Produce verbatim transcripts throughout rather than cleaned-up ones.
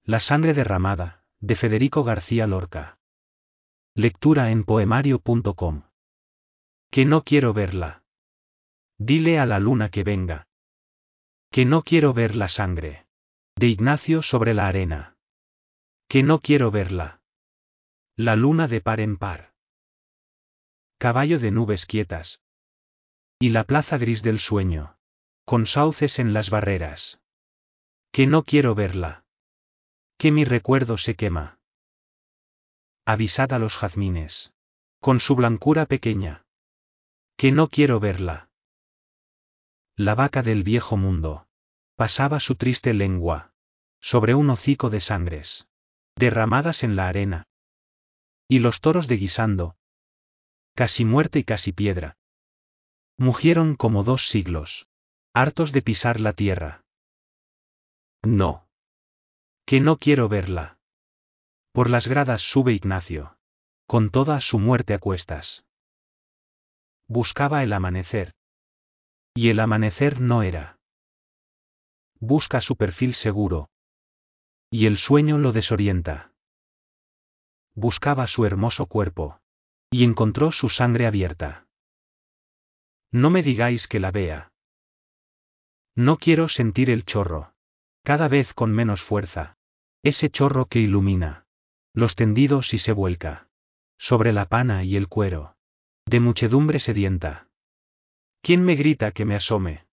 La sangre derramada, de Federico García Lorca. Lectura en poemario punto com. Que no quiero verla. Dile a la luna que venga. Que no quiero ver la sangre. De Ignacio sobre la arena. Que no quiero verla. La luna de par en par. Caballo de nubes quietas. Y la plaza gris del sueño. Con sauces en las barreras. Que no quiero verla. Que mi recuerdo se quema. Avisad a los jazmines. Con su blancura pequeña. Que no quiero verla. La vaca del viejo mundo. Pasaba su triste lengua. Sobre un hocico de sangres. Derramadas en la arena. Y los toros de guisando. Casi muerte y casi piedra. Mugieron como dos siglos. Hartos de pisar la tierra. No. Que no quiero verla. Por las gradas sube Ignacio. Con toda su muerte a cuestas. Buscaba el amanecer. Y el amanecer no era. Busca su perfil seguro. Y el sueño lo desorienta. Buscaba su hermoso cuerpo. Y encontró su sangre abierta. No me digáis que la vea. No quiero sentir el chorro. Cada vez con menos fuerza. Ese chorro que ilumina. Los tendidos y se vuelca. Sobre la pana y el cuero. De muchedumbre sedienta. ¿Quién me grita que me asome?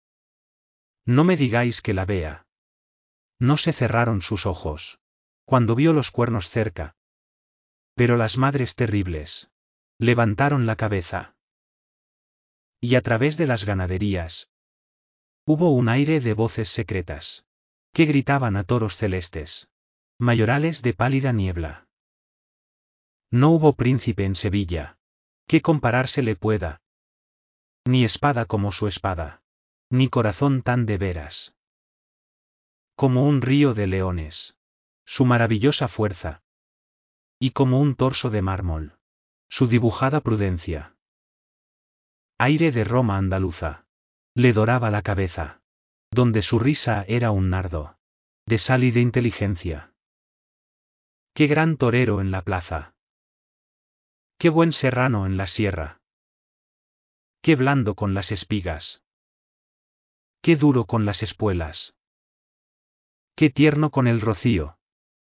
No me digáis que la vea. No se cerraron sus ojos. Cuando vio los cuernos cerca. Pero las madres terribles. Levantaron la cabeza. Y a través de las ganaderías. Hubo un aire de voces secretas. Que gritaban a toros celestes. Mayorales de pálida niebla. No hubo príncipe en Sevilla. Que compararse le pueda. Ni espada como su espada. Ni corazón tan de veras. Como un río de leones. Su maravillosa fuerza. Y como un torso de mármol. Su dibujada prudencia. Aire de Roma andaluza. Le doraba la cabeza. Donde su risa era un nardo. De sal y de inteligencia. Qué gran torero en la plaza. Qué buen serrano en la sierra. Qué blando con las espigas. Qué duro con las espuelas. Qué tierno con el rocío.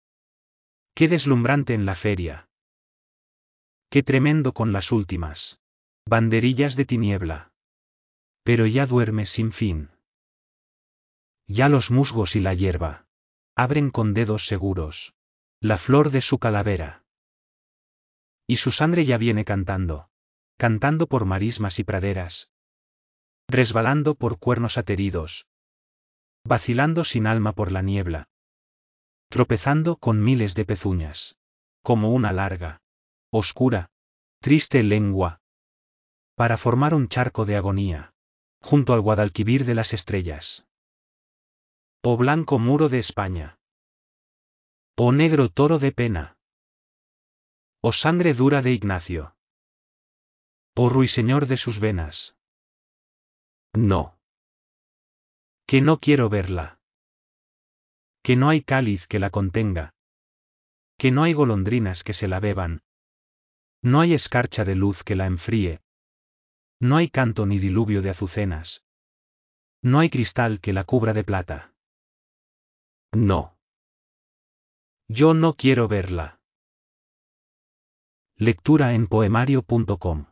Qué deslumbrante en la feria. Qué tremendo con las últimas banderillas de tiniebla. Pero ya duerme sin fin. Ya los musgos y la hierba abren con dedos seguros la flor de su calavera. Y su sangre ya viene cantando, cantando por marismas y praderas, resbalando por cuernos ateridos, vacilando sin alma por la niebla, tropezando con miles de pezuñas, como una larga, oscura, triste lengua, para formar un charco de agonía, junto al Guadalquivir de las estrellas. Oh blanco muro de España. Oh negro toro de pena. Oh sangre dura de Ignacio. Oh ruiseñor de sus venas. No. Que no quiero verla. Que no hay cáliz que la contenga. Que no hay golondrinas que se la beban. No hay escarcha de luz que la enfríe. No hay canto ni diluvio de azucenas. No hay cristal que la cubra de plata. No. Yo no quiero verla. Lectura en poemario punto com